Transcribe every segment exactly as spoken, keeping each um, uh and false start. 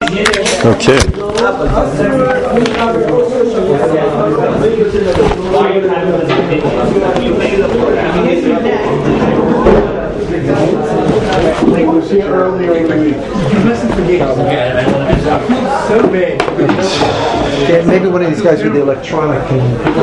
Okay. Like we see earlier in the week. So big. Yeah, maybe one of these guys with the electronic can.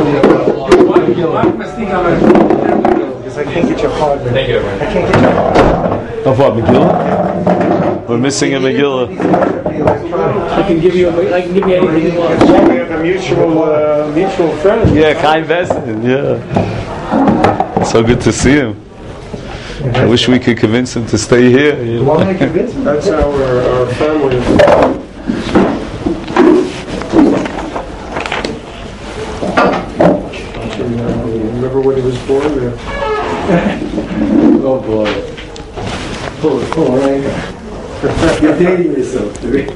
Because I can't get your hard. Thank you. I can't get your hard. Of what, Megillah? We're missing a Megillah. I can give you. A, I can give you anything you want. We have a mutual, uh, mutual friend. Yeah, Chaim Vestin. Yeah. So good to see him. I wish we could convince him to stay here. You know? Why convince him? That's our our family. Remember when he was born? There. Oh boy. Pull it, pull right. You're dating yourself, dude.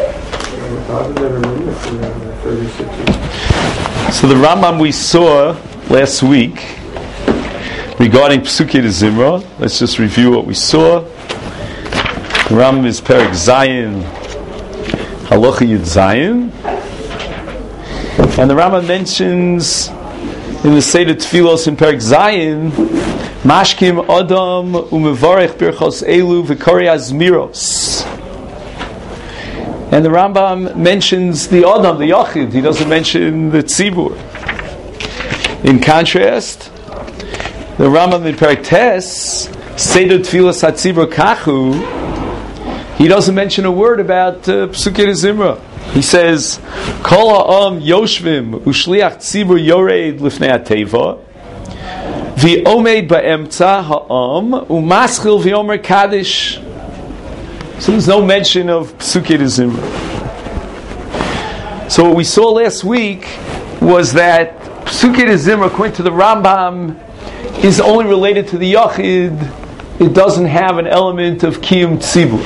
So the Rambam we saw last week regarding Psukei de Zimra, let's just review what we saw. The Rambam is Perek Zayin, Halacha Yud Zayin, and the Rambam mentions in the Seder Tfilos in Perek Zayin, Mashkim Adam umevarech birchos elu v'kori azmiros. And the Rambam mentions the Adam, the Yachid. He doesn't mention the Tzibur. In contrast, the Rambam in Perek Tes, Seder Tfilas HaTzibur Kachu, he doesn't mention a word about uh, Psukei de Zimra. He says, Kol ha'am yoshvim ushliach tzibur yored lifnei ha'teva v'omed ba'emtza ha'am u'maschil v'omer kaddish. So there's no mention of Psukei de Zimra. So what we saw last week was that Psukei de Zimra, according to the Rambam, is only related to the Yachid. It doesn't have an element of Kiyum Tzibur.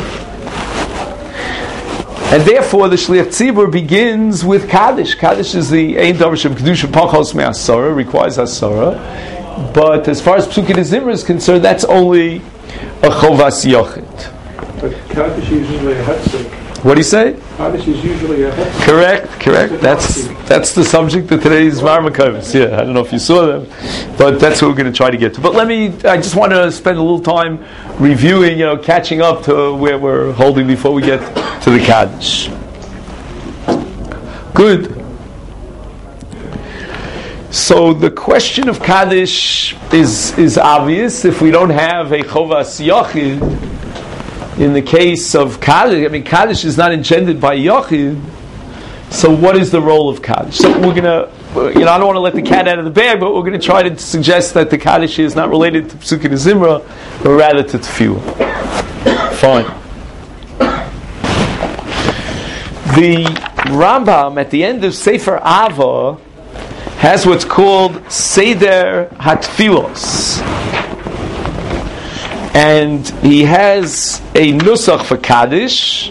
And therefore the Shliach Tzibur begins with Kaddish. Kaddish is the Ein Davar Shem Kedusha Pachos Me'asara, requires Asara. But as far as Psukei de Zimra is concerned, that's only a Chovas Yachid. But Kaddish is usually a Hetzik. What do you say? Kaddish is usually a Hetzik. Correct, correct. That's that's the subject of today's Marmakos. Yeah, I don't know if you saw them, but that's what we're going to try to get to. But let me, I just want to spend a little time reviewing, you know, catching up to where we're holding before we get to the Kaddish. Good. So the question of Kaddish is, is obvious. If we don't have a Chovas Yachid, in the case of Kaddish, I mean, Kaddish is not engendered by Yachid, so what is the role of Kaddish? So we're going to, you know, I don't want to let the cat out of the bag, but we're going to try to suggest that the Kaddish is not related to Psukei de Zimra, but rather to Tefillah. Fine. The Rambam, at the end of Sefer Ava, has what's called Seder HaTfilos. And he has a nusach for Kaddish.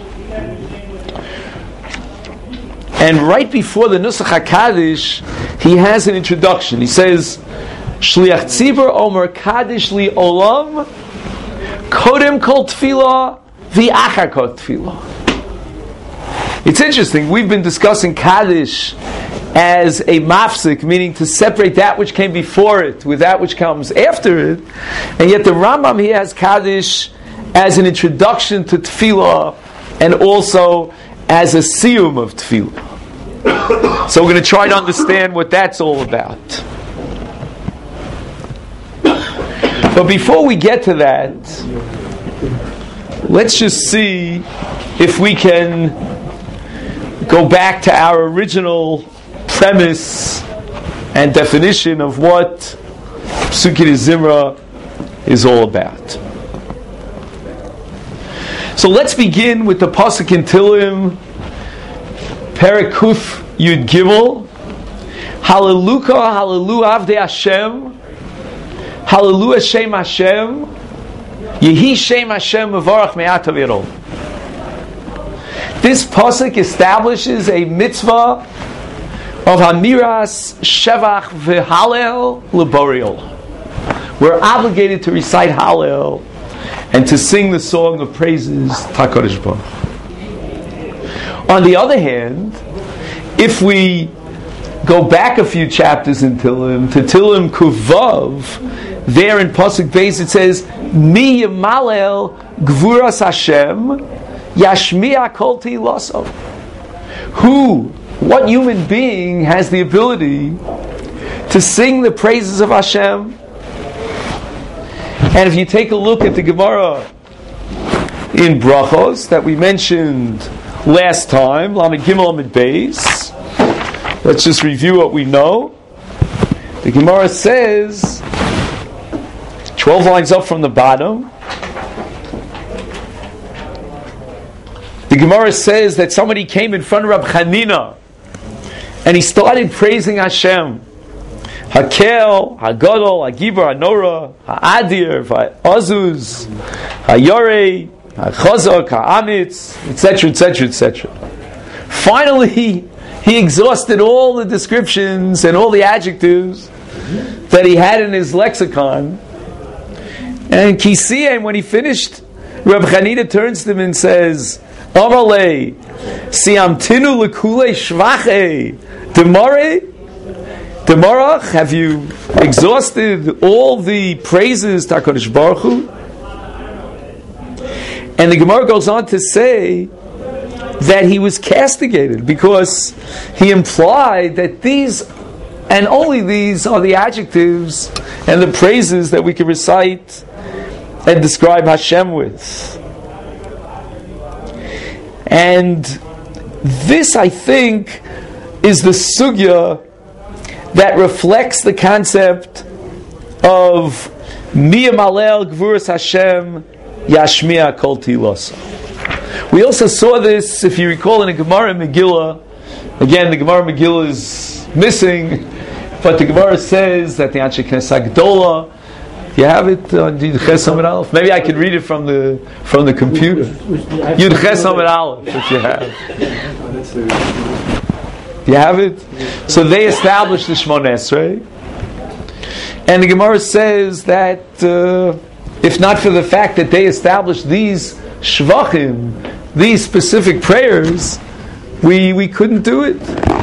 And right before the nusach HaKaddish, he has an introduction. He says, Shliach Tzibur Omer Kaddish Li Olam Kodem Kol Tfilah V'achar Kol Tfilah. It's interesting. We've been discussing Kaddish as a mafsik, meaning to separate that which came before it with that which comes after it. And yet the Rambam here has Kaddish as an introduction to Tefillah and also as a siyum of Tefillah. So we're going to try to understand what that's all about. But before we get to that, let's just see if we can go back to our original premise and definition of what Psukei de Zimra is all about. So let's begin with the pasuk in Tilim, Perek Kuf Yud Gimel. Hallelujah, Hallelujah, Avdei Hashem, Hallelujah, Shem Hashem, Yehi Shem Hashem Mevarach Me'at Avirol. This pasuk establishes a mitzvah of Hamiras Shevach v'Halel L'Boriol. We're obligated to recite Hallel and to sing the song of praises Hakadosh Baruch. On the other hand, if we go back a few chapters in Tehillim, to Tehillim Kuvav, there in Pasuk Beis it says, Mi Yimalel Gvuras Hashem Yashmiya Kol Tehilaso. Who, what human being has the ability to sing the praises of Hashem? And if you take a look at the Gemara in Brachos that we mentioned last time, Lamed Gimel Lamed Beis, let's just review what we know. The Gemara says, twelve lines up from the bottom, the Gemara says that somebody came in front of Rab Chanina and he started praising Hashem. Hakel, Hagadol, Hagibor, Hanora, Ha'adir, Ha'azuz, Ha'yorei, Ha'chazak, Ha'amitz, et cetera, et cetera, et cetera. Finally, he exhausted all the descriptions and all the adjectives that he had in his lexicon. And Kisiyem, when he finished, Reb Chanina turns to him and says, Amalei, Siamtinu lekule shvache, Demare, Demarach, have you exhausted all the praises to HaKadosh Baruch Hu? And the Gemara goes on to say that he was castigated because he implied that these and only these are the adjectives and the praises that we can recite and describe Hashem with. And this, I think, is the sugya that reflects the concept of Mi Yimalel Gvuras Hashem Yashmiya Kol Tehilaso. We also saw this, if you recall, in the Gemara in Megillah. Again, the Gemara in Megillah is missing, but the Gemara says that the Anshe Knesset Gdola. You have it on Yud Ches Amud Aleph. Maybe I could read it from the from the computer. Yud Ches Amud Aleph, if you have. You have it? So they established the Shmoneh Esrei. And the Gemara says that uh, if not for the fact that they established these shvachim, these specific prayers, we we couldn't do it.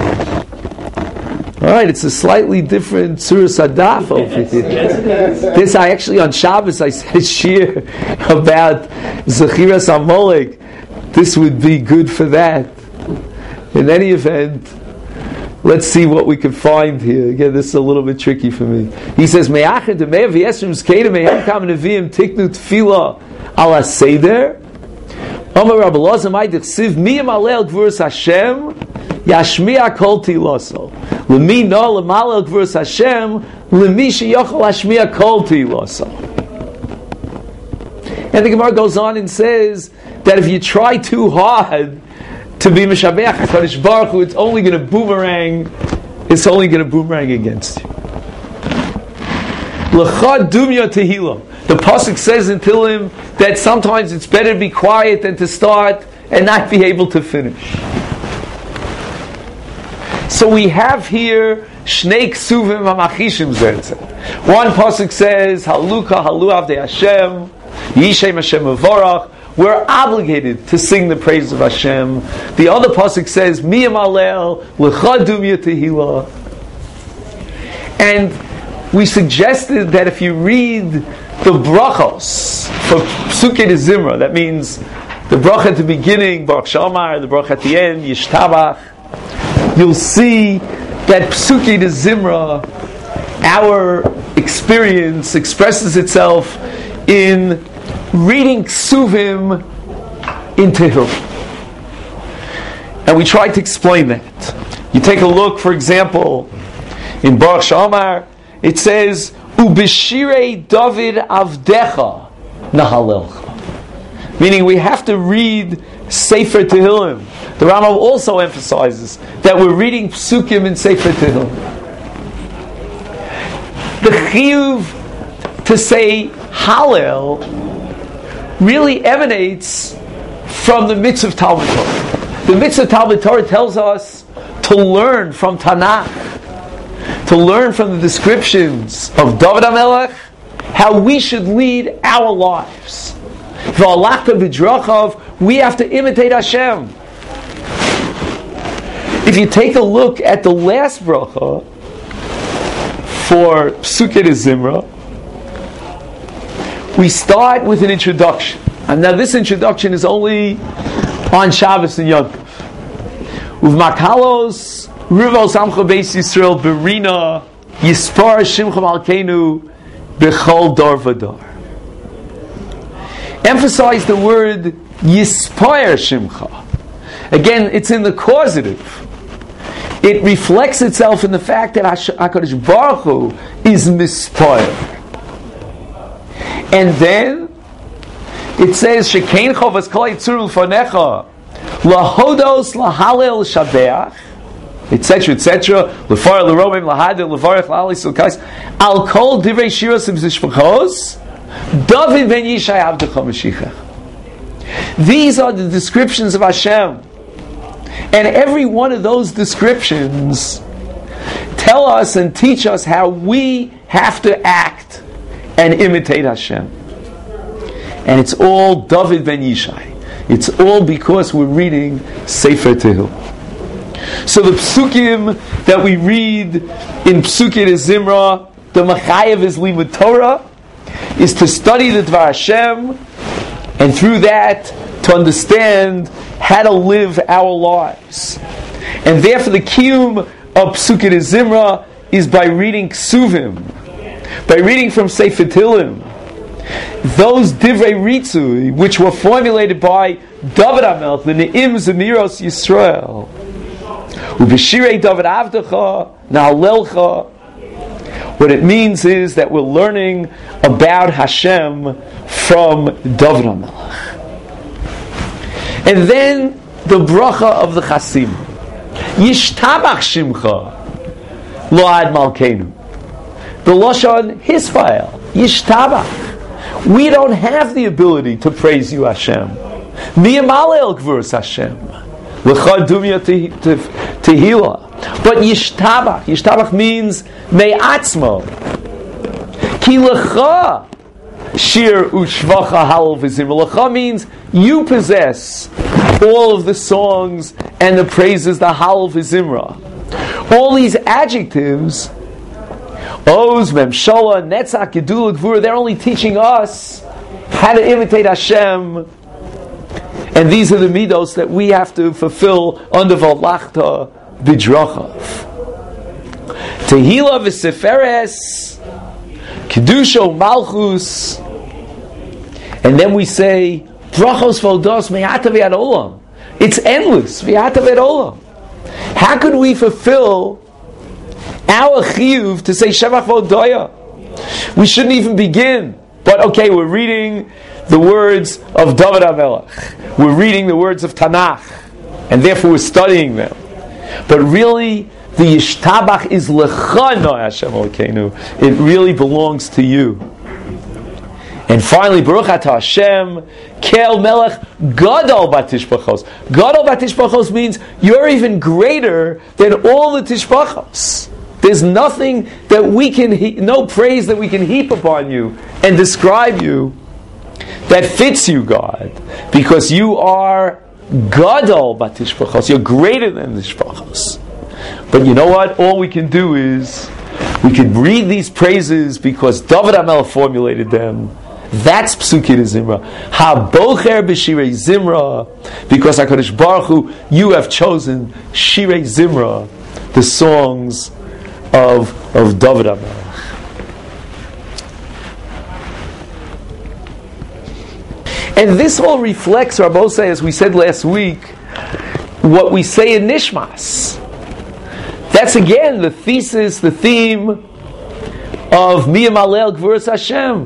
All right, it's a slightly different Surah Sadaf over here. This, I actually, on Shabbos, I said shir about Zechiras HaMolek. This would be good for that. In any event, let's see what we can find here. Again, this is a little bit tricky for me. He says, Me'achid de'me'ev yesrim zkedim me'em kam neviim tiknu tefila ala seder. Omer Rabbi Elazar mai dechsiv mi yimalel gvuras Hashem yashmiya kol tehilaso. L'mi no l'malel gvuras Hashem l'mi sheyochel hashmiya kol tehilaso. And the Gemara goes on and says that if you try too hard to be Meshabeach HaKadosh Baruch Hu, it's only going to boomerang, it's only going to boomerang against you. L'cha dumya tehila. The Pasuk says in Tehillim that sometimes it's better to be quiet than to start and not be able to finish. So we have here Shnei Ksuvim HaMachishim Zertzeh. One Pasuk says, Haluka Halu Avdei Hashem, Yishem Hashem Mevorach. We're obligated to sing the praise of Hashem. The other pasuk says, Mi Yimalel L'cha Dumya Tehila. And we suggested that if you read the brachos for Psukei de Zimra, that means the bracha at the beginning, Baruch Shamar, the bracha at the end, Yishtabach, you'll see that Psukei de Zimra, our experience, expresses itself in reading Ksuvim in Tehillim. And we tried to explain that. You take a look, for example, in Baruch Shamar, it says, Ubeshirei David Avdecha Nahalelcha. Meaning we have to read Sefer Tehillim. The Rambam also emphasizes that we're reading Psukim in Sefer Tehillim. The chiyuv to say Hallel really emanates from the mitzvah of Talmud Torah. The mitzvah of Talmud Torah tells us to learn from Tanakh, to learn from the descriptions of David HaMelech, how we should lead our lives. V'alachta b'drachav, we have to imitate Hashem. If you take a look at the last bracha for Psukei Zimra, we start with an introduction. And now this introduction is only on Shabbos and Yom Tov. Uvmakalos Rivos Amcha Beis Yisrael Berina Yispar Shimcha Malkeinu Bechol Dor Vador. Emphasize the word Yispar Shimcha. Again, it's in the causative. It reflects itself in the fact that HaKadosh Baruch Hu is Mispar. And then it says Shekein Chovas Kol Yitzur L'Fanecha Lahodos Lahalel Shabeach, et cetera, et cetera. Lefar L'Romim Lahadel Levarech La'ali Sulkais Al Kol Divrei Shiros Mishpachos David Ben Yishai Avdecha Mashiach. These are the descriptions of Hashem, and every one of those descriptions tell us and teach us how we have to act and imitate Hashem. And it's all David Ben Yishai. It's all because we're reading Sefer Tehillim. So the psukim that we read in Psukei Zimra, the Machayev is Limud Torah, is to study the Dvar Hashem, and through that to understand how to live our lives. And therefore the kiyum of Psukei Zimra is by reading Ksuvim, by reading from Sefer Tehillim, those divrei ritzui which were formulated by David HaMelech, the Ne'im Zemiros Yisrael, Ubeshirei David Avdecha Na'alelcha. What it means is that we're learning about Hashem from David HaMelech. And then the bracha of the Chasim, Yishtabach Shimcha Lo Ad Malkeinu. The Lashon Hispael, Yishtabach. We don't have the ability to praise you, Hashem. Miyamalel Gvurus Hashem. L'cha Dumya Tehila. But Yishtabach. Yishtabach means Me'atzmo. Ki L'cha Shir Ushvacha Halal V'Zimra. L'cha means you possess all of the songs and the praises, the Halal V'Zimra. All these adjectives, Oz, Memshala, Netzach, Gedula, Gvura, they're only teaching us how to imitate Hashem. And these are the midos that we have to fulfill under Valachta B'drachav. Tehila v'seferes, Kedusha Malchus, and then we say, Brachos Vodos Me'ata V'Ad Olam. It's endless, V'Ata V'Ad Olam. How could we fulfill our chiyuv to say Shevach Vodoya? We shouldn't even begin. But okay, we're reading the words of David HaMelech. We're reading the words of Tanakh, and therefore we're studying them. But really, the Yishtabach is Lecha No Hashem Elokeinu. It really belongs to you. And finally, Baruch Atah Hashem, Kel Melech Gadol Batishbachos. Gadol Batishbachos means you're even greater than all the Tishbachos. There's nothing that we can, he- no praise that we can heap upon you and describe you that fits you, God, because you are Gadol Batishbachos. You're greater than the Tishbachos. But you know what? All we can do is we can read these praises because David HaMelech formulated them. That's Psukei Zimra. Ha-bocher b'shirei Zimra, because HaKadosh Baruch Hu, you have chosen Shirei Zimra, the songs of, of David HaMelech. And this all reflects, Rabbosai, as we said last week, what we say in Nishmas. That's again the thesis, the theme of Miyamalel Gvuras Hashem.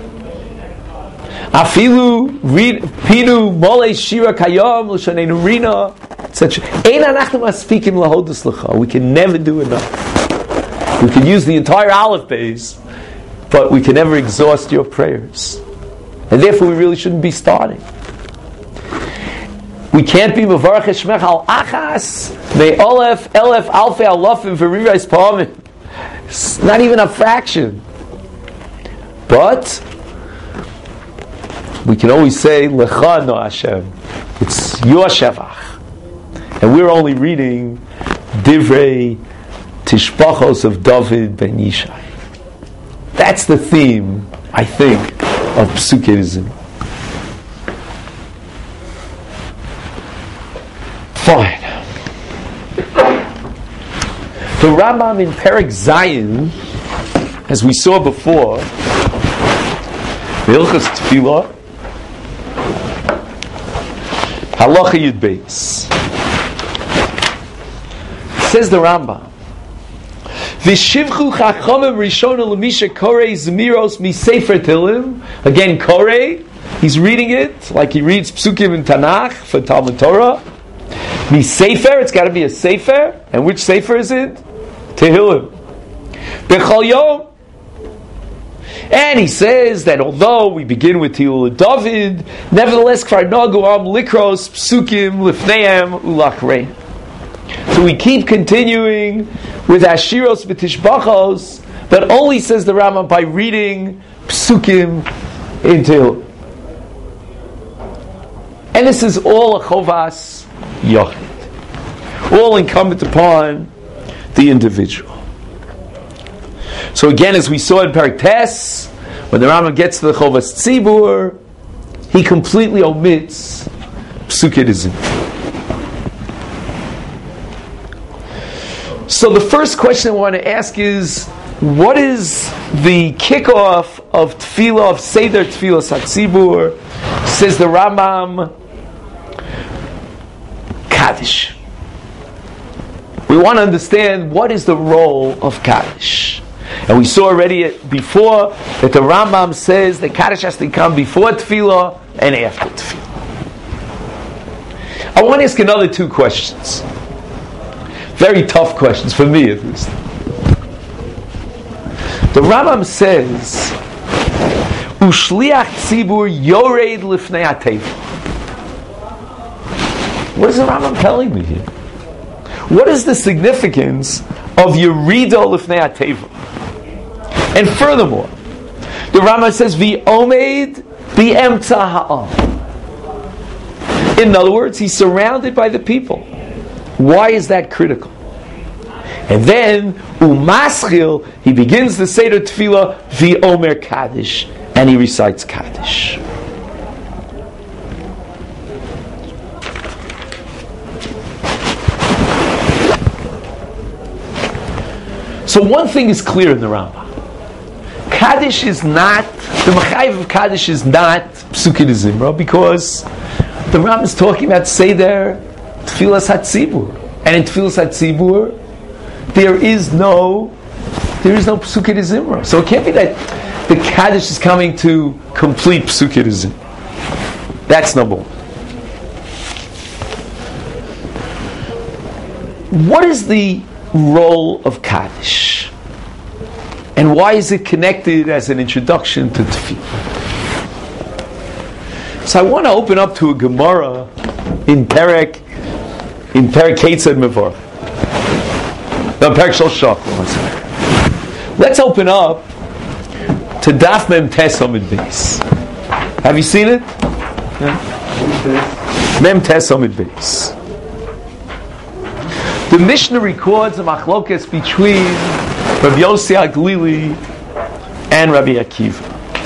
Afilu read Pinu Mole Shira Kayom L'Shanenu Rina, et cetera. Ein anachnu maspikim lahodus l'cha. We can never do enough. We can use the entire Aleph base, but we can never exhaust your prayers. And therefore we really shouldn't be starting. We can't be Mevarach Shmech al Achas Me'olef Elef Alfei Alofim V'Rirais Pa'amim. It's not even a fraction. But we can always say Lecha No Hashem. It's your Shevach. And we're only reading Divrei Tishbachos of David ben Yishai. That's the theme, I think, of Pesukei Zimra. Fine. The Rambam in Perek Zayin, as we saw before, Hilchos Tefillah, Halacha Yud Beis, says the Rambam, V'shivchu chachamim rishona l'misha korei zmiros mi sefer Tehillim. Again, korei, he's reading it like he reads Psukim in Tanakh for Talmud Torah. Mi sefer, it's got to be a sefer. And which sefer is it? Tehillim. B'chol yom. And he says that although we begin with Tehillah David, nevertheless, kvar nagu am likros psukim lifneim ulachrein. So we keep continuing with Ashiros v'Tishbachos, but only, says the Rambam, by reading psukim in Tehillah. And this is all a chovas yochid, all incumbent upon the individual. So again, as we saw in Perek Tes, when the Rambam gets to the chovas tzibur, he completely omits Pesukei Zimra. So the first question I want to ask is, what is the kickoff of Tefillah, of Seder Tefillah Satzibur? Says the Rambam, Kaddish. We want to understand what is the role of Kaddish. And we saw already before that the Rambam says that Kaddish has to come before Tefillah and after Tefillah. I want to ask another two questions. Very tough questions, for me at least. The Rambam says, Ushliach tzibur yored lifnei hateva. What is the Rambam telling me here? What is the significance of Yerida lifnei hateva? And furthermore, the Rambam says, V'omed b'emtza ha'am. In other words, he's surrounded by the people. Why is that critical? And then, umaschil, he begins the Seder Tefillah, v'omer Kaddish, and he recites Kaddish. So one thing is clear in the Rambam. Kaddish is not, the Machayev of Kaddish is not Pesukei Zimra, because the Rambam is talking about Seder Tefillas HaTzibur. And in Tefillas HaTzibur, there is no, there is no Pesukei Zimra. So it can't be that the Kaddish is coming to complete Pesukei Zimra. That's number one. What is the role of Kaddish? And why is it connected as an introduction to Tefillah? So I want to open up to a Gemara in Perek, in Perek Ketzad Mevorach. No, Perek Shel Shachar. Let's open up to Daf Mem Tes Amud Beis. Have you seen it? Yeah. Mem Tes Amud Beis. The Mishnah records a machlokes between Rabbi Yossi HaGlili and Rabbi Akiva.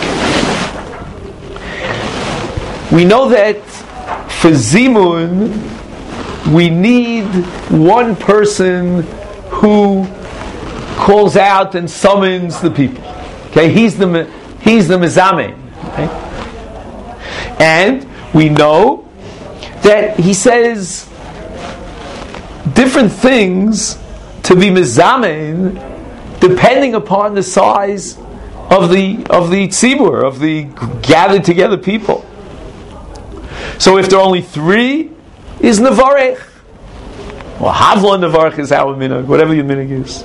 We know that for Zimun, we need one person who calls out and summons the people. Okay, he's the he's the Mezamen. Okay? And we know that he says different things to be Mezamen depending upon the size of the of the tzibur, of the gathered together people. So if there are only three, is Nevarech. Or Havla Nevarech is our minhag, whatever your minhag is.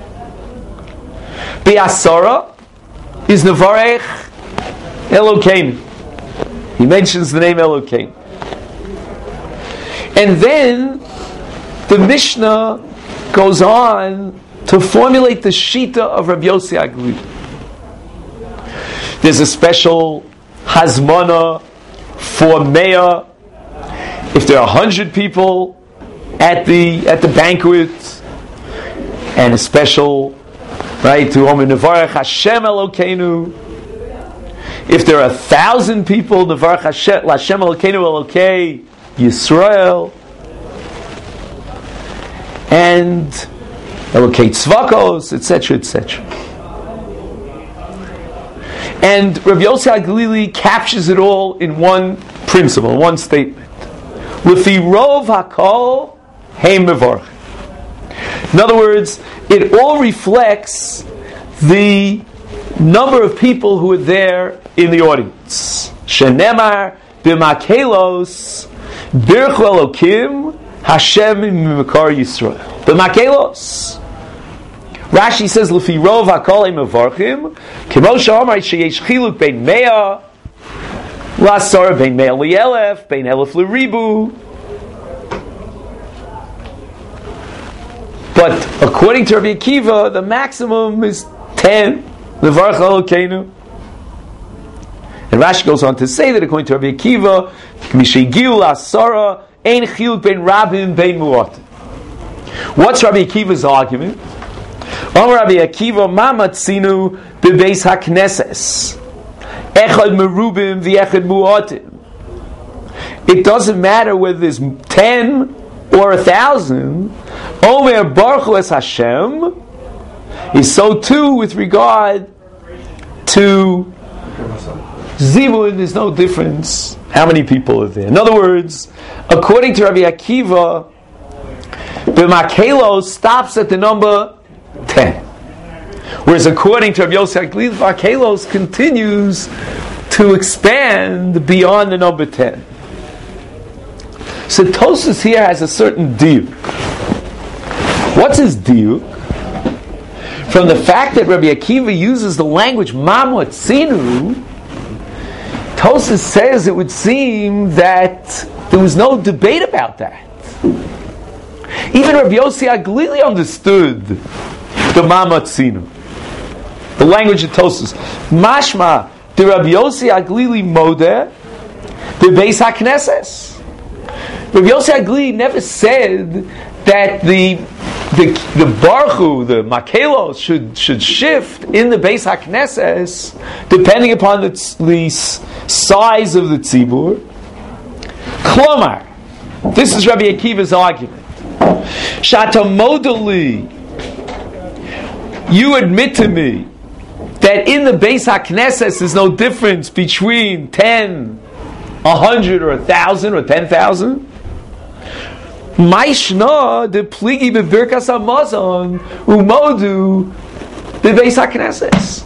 Be'asara is Nevarech Elokeinu. He mentions the name Elokeinu. And then the Mishnah goes on to formulate the Shita of Rabbi Yossi HaGlili. There's a special Hazmana for Meah. If there are a hundred people at the at the banquet, and a special, right, to Omer Nevarach Hashem Elokeinu. If there are a thousand people, Nevarach Hashem Elokeinu Elokei Yisrael, and Elokei Tzvakos, et cetera, et cetera. And Rabbi Yossi HaGlili captures it all in one principle, one statement. L'fi rov hakol heim mevarch. In other words, it all reflects the number of people who are there in the audience. Shenemar b'makelos birchu Elokim Hashem mimekar Yisrael. B'makelos. Rashi says, "L'fi rov hakol heim mevarchim." Kemo she'amar sheyesh chiluk bein mea la'asar bein mea li'elef bein elef l'ribu. But according to Rabbi Akiva, the maximum is ten. Levarach Elokeinu. And Rashi goes on to say that according to Rabbi Akiva, Mishegiu la'asara ein chiluk bein rabim bein mu'atim. What's Rabbi Akiva's argument? Amar Rabbi Akiva, ma matzinu bebeis hakneses echad merubim v'echad mu'atim. It doesn't matter whether there's ten or a thousand. Omer Baruch Hu es Hashem is so too with regard to Zivun. There's no difference how many people are there. In other words, according to Rabbi Akiva, B'makelos stops at the number ten. Whereas according to Rabbi Yossi HaGlili, B'makelos continues to expand beyond the number ten. So Tosfos here has a certain diuk. What's his diuk? From the fact that Rabbi Akiva uses the language Mamot Sinu, Tosfos says it would seem that there was no debate about that. Even Rabbi Yossi HaGlili understood the Mamot Sinu, the language of Tosfos. Mashma the Rabbi Yossi HaGlili Modeh the Beis HaKnesses. Rabbi Yossi HaGlili never said that the the the Baruch Hu, the Makelos, should should shift in the Beis HaKnesses depending upon the, the size of the tzibur. Klomar, this is Rabbi Akiva's argument. Shatamodali, you admit to me that in the Beis HaKnesses there's no difference between ten, a hundred, or a thousand, or ten thousand. Maishna de pligi bebirkas hamazon umodu bebeis haknesses.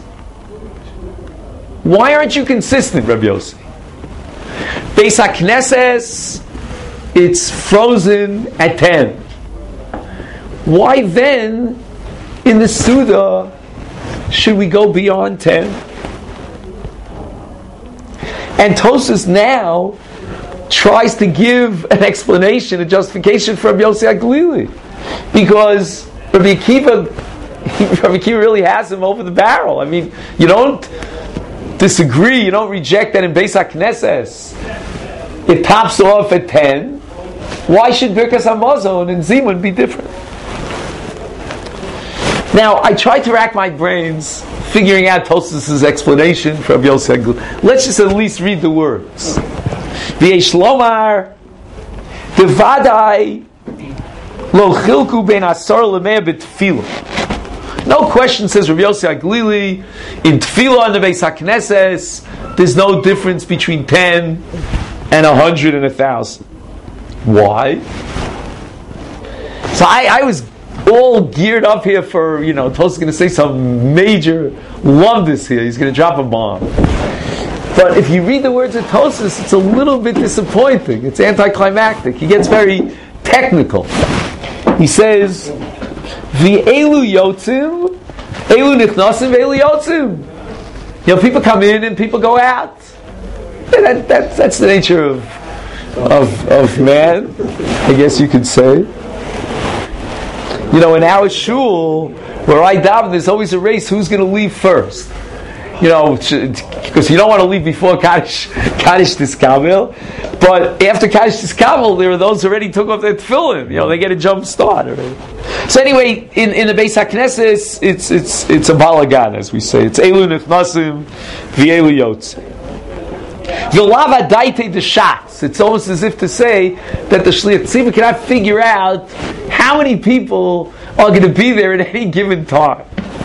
Why aren't you consistent, Rabbi Yossi? Beis haknesses, it's frozen at ten. Why then, in the Suda, should we go beyond ten? And Tosfos now tries to give an explanation, a justification for Rabbi Yossi HaGlili, because Rabbi Akiva, Rabbi Akiva really has him over the barrel. I mean, you don't disagree, you don't reject that in Beis HaKnesses it tops off at ten. Why should Birkas Hamazon and Zimun be different? Now, I tried to rack my brains figuring out Tosfos' explanation for Rabbi Yossi HaGlili. Let's just at least read the words. V'yesh lomar devadai lo chilku ben asar lemeh b'tefillah. No question, says Rabbi Yossi HaGlili, in tefillah and the Beis HaKnesses there's no difference between ten and a hundred and a thousand. Why? So I, I was all geared up here for, you know, Tosfos is going to say some major lumdus here. He's going to drop a bomb. But if you read the words of Tosfos, it's a little bit disappointing. It's anticlimactic. He gets very technical. He says, "V'elu yotzim, elu nichnasim, v'elu yotzim." You know, people come in and people go out. That, that, that's the nature of, of of man, I guess you could say. You know, in our shul, where I daven, there's always a race. Who's going to leave first? you know, because you don't want to leave before Kaddish, Kaddish Tiskabel. But after Kaddish Tiskabel, there are those who already took off their tefillin. You know, they get a jump start already. So anyway, in, in the Beis HaKnesses, it's, it's, it's, it's a balagan, as we say. It's Elu Nechnasim, V'elu Yotze. V'lava daite the shots. It's almost as if to say that the Shliach Tzibur cannot figure out how many people are going to be there at any given time.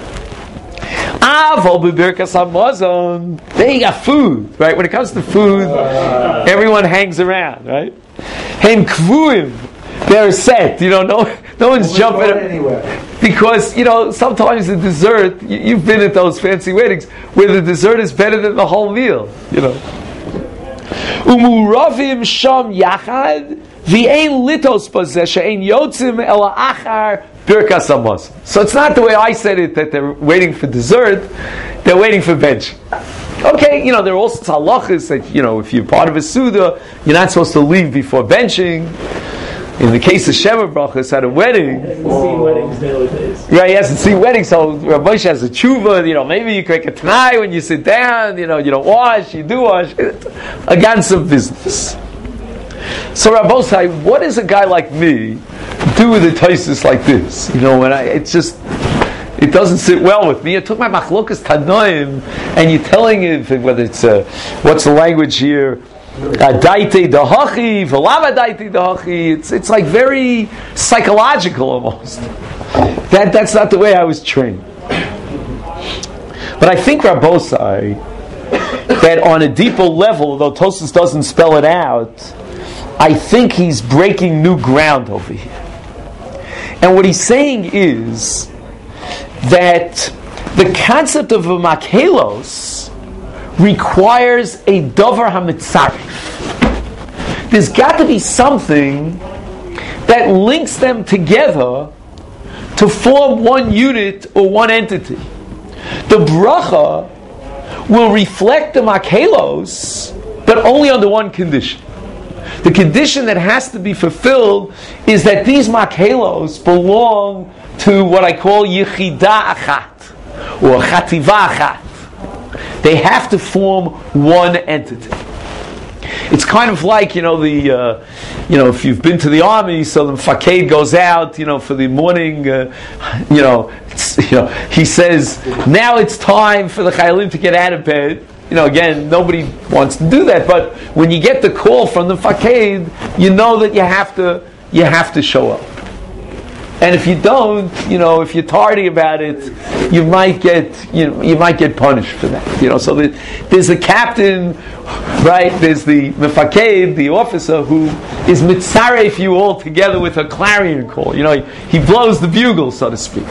Avol b'Birkas Hamazon. They got food, right? When it comes to food, everyone hangs around, right? Hem kvuim. They're set. You know, no, no one's jumping anywhere. Because, you know, sometimes the dessert, you, you've been at those fancy weddings where the dessert is better than the whole meal, you know. Umuravim sham yachad v'ein litos bazeh she'ein yotzim ela achar birkas hamazon. So it's not the way I said it, that they're waiting for dessert, they're waiting for bench. Okay, you know, there are also halachas that, you know, if you're part of a Suda, you're not supposed to leave before benching. In the case of Shema Brachas at a wedding, he hasn't seen weddings nowadays. Right, he hasn't seen weddings, so Rav Moshe has a tshuva, you know, maybe you make a t'nai when you sit down, you know, you don't wash, you do wash, against some business. So Rav Moshe, what does a guy like me do with a taisus like this? You know, when I, it's just, it doesn't sit well with me. I took my machlokas tanoim, and you're telling it, whether it's, uh, what's the language here, Daite dahachi, v'lava daite dahachi. It's it's like very psychological almost. That that's not the way I was trained. But I think Rabbosai, that on a deeper level, though Tosfos doesn't spell it out, I think he's breaking new ground over here. And what he's saying is that the concept of a makhelos requires a davar hamitzarif. There's got to be something that links them together to form one unit or one entity. The bracha will reflect the makhelos, but only under one condition. The condition that has to be fulfilled is that these makhelos belong to what I call yichida achat, or chativa achat. They have to form one entity. It's kind of like, you know, the, uh, you know, if you've been to the army, so the faked goes out, you know, for the morning, uh, you know, it's, you know, he says, now it's time for the chayalim to get out of bed. You know, again, nobody wants to do that, but when you get the call from the faked, you know that you have to, you have to show up. And if you don't, you know, if you're tardy about it, you might get, you know, you might get punished for that. You know, so the, there's a captain, right? There's the mefaked, the officer, who is mitzaref you all together with a clarion call. You know, he, he blows the bugle, so to speak.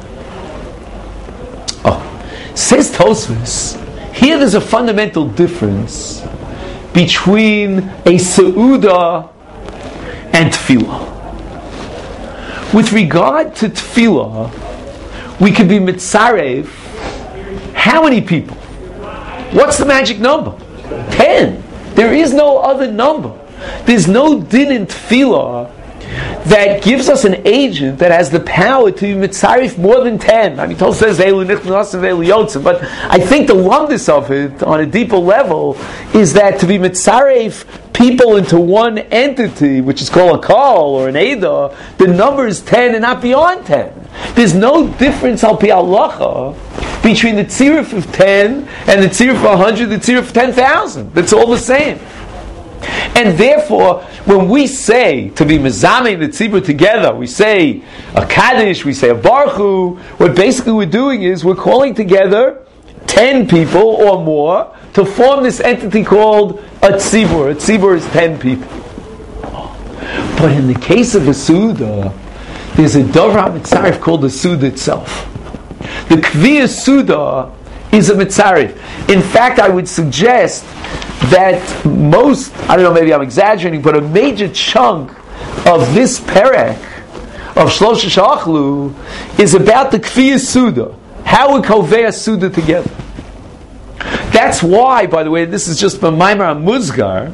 Oh, says Tosfos, here there's a fundamental difference between a seudah and tefillah. With regard to tefillah, we could be mitzarev. How many people? What's the magic number? Ten. There is no other number. There's no din in tefillah that gives us an agent that has the power to be mitzaref more than ten. I mean, Tol says Elu Nichnasim Elu Yotzim, but I think the lumdis of it on a deeper level is that to be mitzaref people into one entity, which is called a kol or an eda, the number is ten and not beyond ten. There's no difference al pi halacha between the tziruf of ten and the tziruf of a hundred, the tziruf of ten thousand. That's all the same. And therefore, when we say to be mezameh the tzibur together, we say a kaddish, we say a baruch hu, what basically we're doing is we're calling together ten people or more to form this entity called a tzibur. A tzibur is ten people. But in the case of a suda, there's a davar mitzaref called the suda itself. The kviyah suda is a mitzaref. In fact, I would suggest that most, I don't know, maybe I'm exaggerating, but a major chunk of this perek of Shlosha Shachlu is about the kviyah suda. How we kovei a suda together. That's why, by the way, this is just Maimar Muzgar,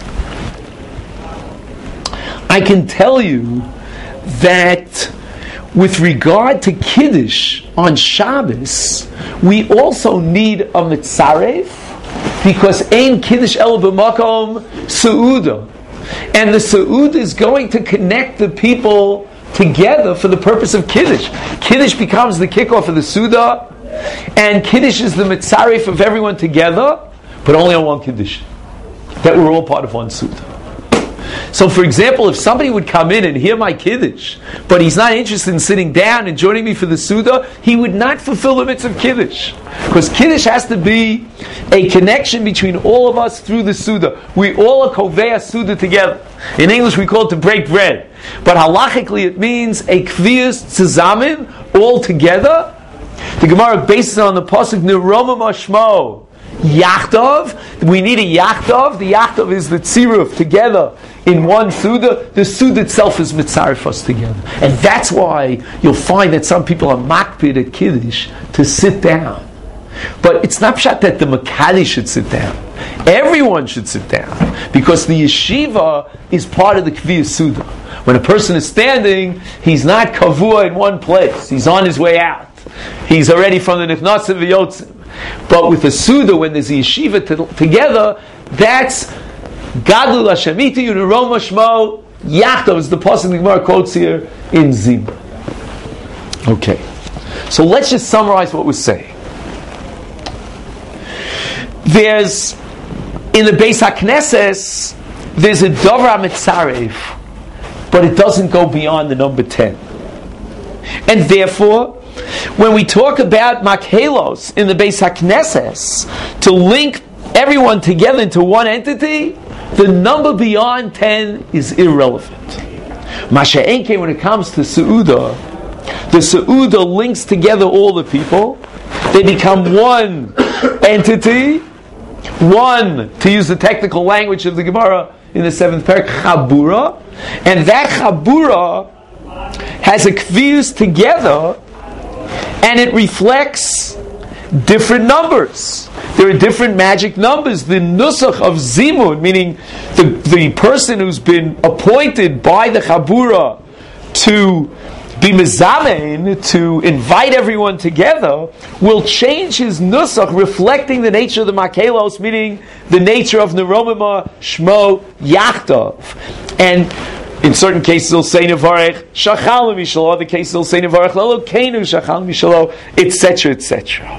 I can tell you that with regard to Kiddush on Shabbos, we also need a Mitzaref, because Ein Kiddush El B'Makom Seudah. And the Seudah is going to connect the people together for the purpose of Kiddush. Kiddush becomes the kickoff of the Seudah, and Kiddush is the Mitzaref of everyone together, but only on one Kiddush. That we're all part of one Seudah. So, for example, if somebody would come in and hear my Kiddush, but he's not interested in sitting down and joining me for the Seudah, he would not fulfill the mitzvah of Kiddush. Because Kiddush has to be a connection between all of us through the Seudah. We all are Kovei Seudah together. In English we call it to break bread. But halachically it means a Kviyas Tzazamin, all together. The Gemara bases it on the pasuk Niroma Mashmo. Yachtov, we need a Yachtov. The Yachtov is the tziruf together in one Suda. The Suda itself is mitzaref us together. And that's why you'll find that some people are makpid at Kiddush to sit down. But it's not pshat that the Makadi should sit down. Everyone should sit down. Because the yeshiva is part of the Kviyas Suda. When a person is standing, he's not kavua in one place. He's on his way out. He's already from the Nichnasim v'yotzim. But with the Suda, when there's a yeshiva t- together, that's Gadol Hashemita Yunerom Shmo Yachtov, is the pasuk the Gemara quotes here in Zim. Okay, so let's just summarize what we're saying. There's in the Beis HaKnesses, there's a Dover HaMetzarev, but it doesn't go beyond the number ten, and therefore, when we talk about Makhelos in the Beis HaKnesses, to link everyone together into one entity, the number beyond ten is irrelevant. Masha'enke, when it comes to Seudah, the Seudah links together all the people. They become one entity, one, to use the technical language of the Gemara in the seventh parak, Chabura, and that Chabura has a Kviyus together, and it reflects different numbers. There are different magic numbers. The nusach of zimun, meaning the, the person who's been appointed by the Chabura to be mezamein, to invite everyone together, will change his nusach, reflecting the nature of the Makelos, meaning the nature of Neromima Shmo Yachtov. And in certain cases, they'll say Nevarech Shachal Mishalo. Other cases, they'll say Nevarech Lelokeinu Shachal Mishalo, et cetera, et cetera.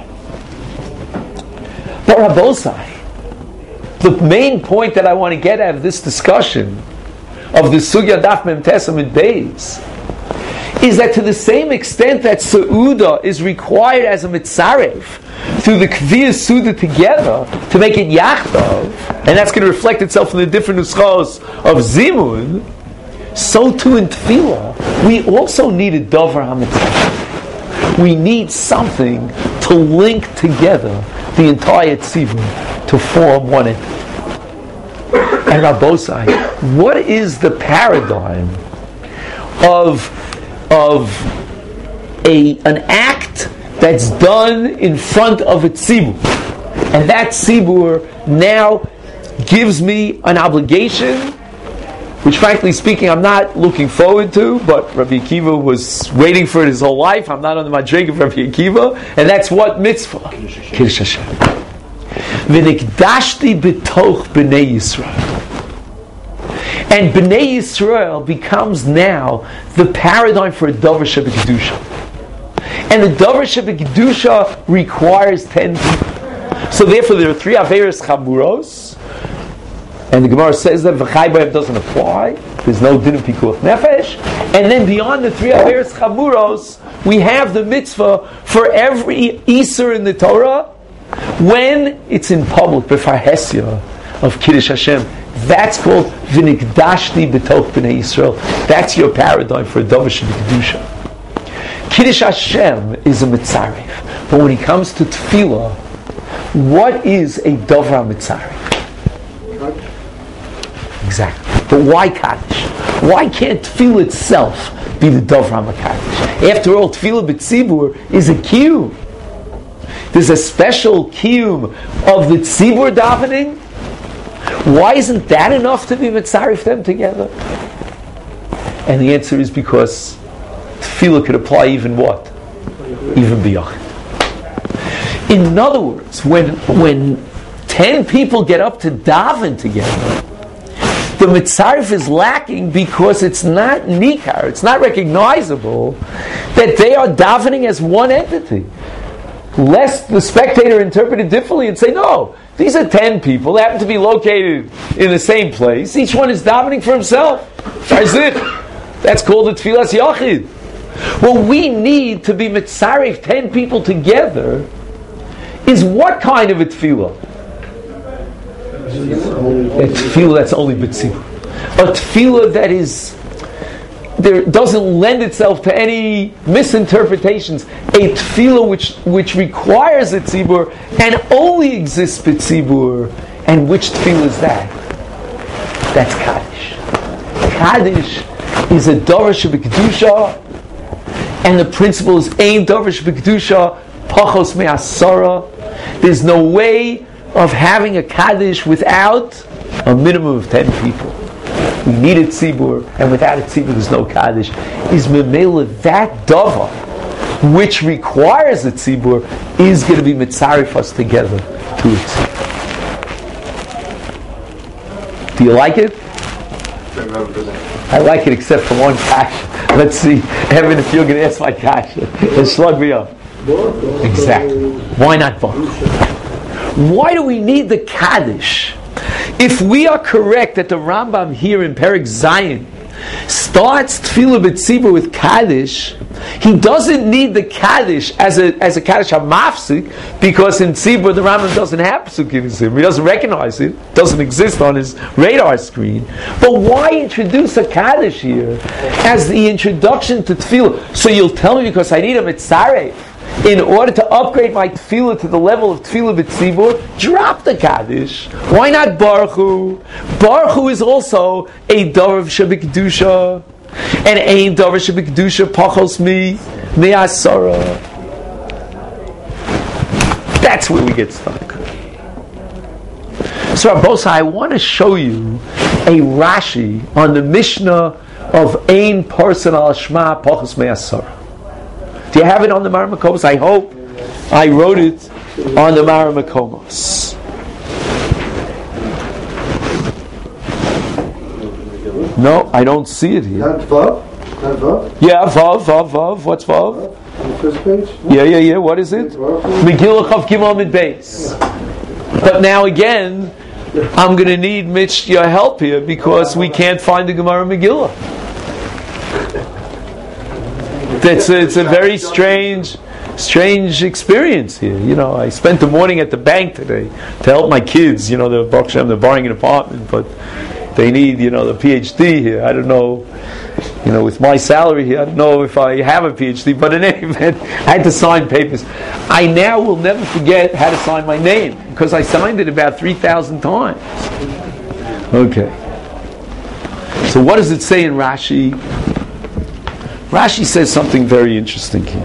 But Rabbosai, the main point that I want to get out of this discussion of the Sugya Daf Mem Tesam and Beis is that to the same extent that Seudah is required as a Mitzarev through the Kviyas Suda together to make it Yachtov, and that's going to reflect itself in the different nuschos of Zimun, so too in Tefillah, we also need a Dover HaMitzarev. We need something to link together the entire tzibur to form one entity. And Rabbosai, what is the paradigm of of a an act that's done in front of a tzibur, and that tzibur now gives me an obligation, which frankly speaking I'm not looking forward to, but Rabbi Akiva was waiting for it his whole life. I'm not on the madrig of Rabbi Akiva, and that's what mitzvah? Kiddush Hashem. V'nikdashti b'toch b'nei Yisrael. And B'nai Yisrael becomes now the paradigm for a Dover Shebekidusha. And the Dover Shebekidusha requires ten people. So therefore there are three Averis Chaburos, and the Gemara says that V'chai B'hem doesn't apply. There's no Din of Pikuach Nefesh. And then beyond the three Averis Chaburos, we have the mitzvah for every Isur in the Torah when it's in public, B'far Hesya of Kiddush Hashem. That's called V'nikdashti b'toch b'nei Yisrael. That's your paradigm for a Dover Shebekidusha. Kiddush Hashem is a Mitzarev. But when it comes to Tefillah, what is a Dover HaMitzarev? Exactly. But why Kaddish? Why can't Tefillah itself be the Dover HaMakadosh? After all, Tefillah b'tzibur is a kiyum. There's a special kiyum of the tzibur davening. Why isn't that enough to be mitzaref them together? And the answer is because tefillah could apply even what? Even biyachid. In other words, when when ten people get up to daven together, the mitzaref is lacking because it's not nikar, it's not recognizable that they are davening as one entity. Lest the spectator interpret it differently and say, no, these are ten people, they happen to be located in the same place, each one is davening for himself. That's called the tefillas yachid. What we need to be mitzaref ten people together is what kind of a tefillah? A tefillah that's only b'tzibur. A tefillah that is, there doesn't lend itself to any misinterpretations. A tefillah which which requires a tzibur and only exists b'tzibur. And which tefillah is that? That's Kaddish. Kaddish is a darash b'kedusha, and the principle is ein darash b'kedusha pachos me'asara. There's no way of having a Kaddish without a minimum of ten people. We need a tzibur, and without a tzibur there's no Kaddish. Is memela that davar which requires a tzibur is going to be mitzaref us together to it. Do you like it? I like it except for one kasha. Let's see, Evan, if you're going to ask my kasha, and slug me up. Exactly. Why not both? Why do we need the Kaddish? If we are correct that the Rambam here in Perek Zayin starts Tefillah B'tzibur with Kaddish, he doesn't need the Kaddish as a as a Kaddish HaMafsik, because in Tzibur the Rambam doesn't have Psukim in Tzibur. He doesn't recognize it. Doesn't exist on his radar screen. But why introduce a Kaddish here as the introduction to Tefillah? So you'll tell me because I need a Mitzaref in order to upgrade my tefillah to the level of tefillah b'tzibur, drop the Kaddish. Why not Baruch Hu? Baruch Hu is also a davar shebikdusha, and ein davar shebikdusha pachos mi me'asara. That's where we get stuck. So Rabosai, I want to show you a Rashi on the Mishnah of ein person al shma pachos me'asara. Do you have it on the Mar Makomos? I hope I wrote it on the Mar Makomos. No, I don't see it here. Not Vav? Not Vav? Yeah, Vav, Vav, Vav. What's Vav? On the first page? Yeah, yeah, yeah. What is it? Megillah Chav Gimel Mid Beis. But now again, I'm going to need Mitch your help here because we can't find the Gemara Megillah. It's a, it's a very strange, strange experience here. You know, I spent the morning at the bank today to help my kids. You know, they're Baruch Hashem, they're borrowing an apartment, but they need, you know, the P H D here. I don't know, you know, with my salary here, I don't know if I have a P H D, but in any event, I had to sign papers. I now will never forget how to sign my name, because I signed it about three thousand times. Okay. So what does it say in Rashi? Rashi says something very interesting here.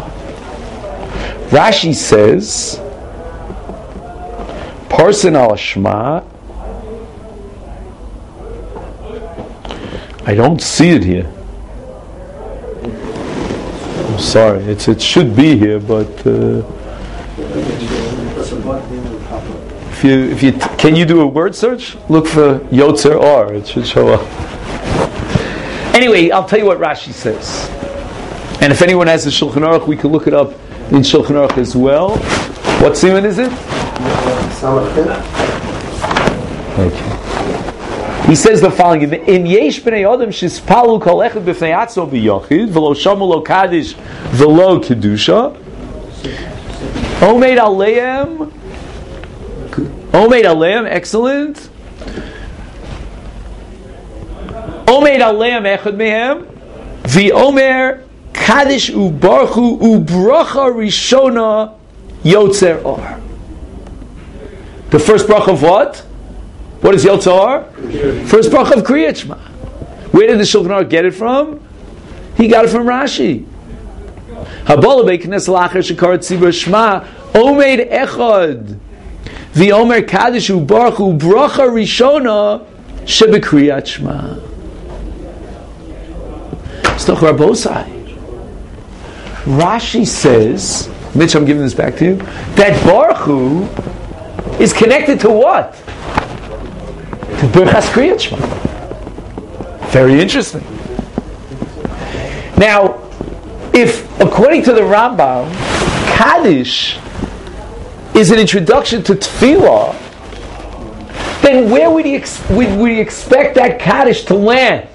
Rashi says, Parson al Shema. I don't see it here. I'm sorry. It's it should be here, but uh, if you if you t- can you do a word search? Look for Yotzer R. It should show up. Anyway, I'll tell you what Rashi says. And if anyone has a Shulchan Aruch, we can look it up in Shulchan Aruch as well. What siman is it? Okay. He says the following: In yesh b'nei adam shispalu kol echad b'fnei atzo b'yochid v'lo shamu lo kaddish v'lo kedusha omeid aleim omeid aleim excellent. Omeid aleim echad mehem v'omer kaddish u'baruchu u'bracha rishona yotzer or. The first bracha of what? What is yotzer or? First bracha of Kriyat Shema. Where did the Shulchan Aruch get it from? He got it from Rashi. Habala beiknes lacher shekarat tzibur Shema omeid echad v'omer kaddish u'baruchu u'bracha rishona shebekriyat Shema. Stoch Rabosai. Rashi says, Mitch, I'm giving this back to you, that Baruch Hu is connected to what? To Birchas Kriyat Shema. Very interesting. Now, if, according to the Rambam, Kaddish is an introduction to Tefillah, then where would he, ex- would we expect that Kaddish to land?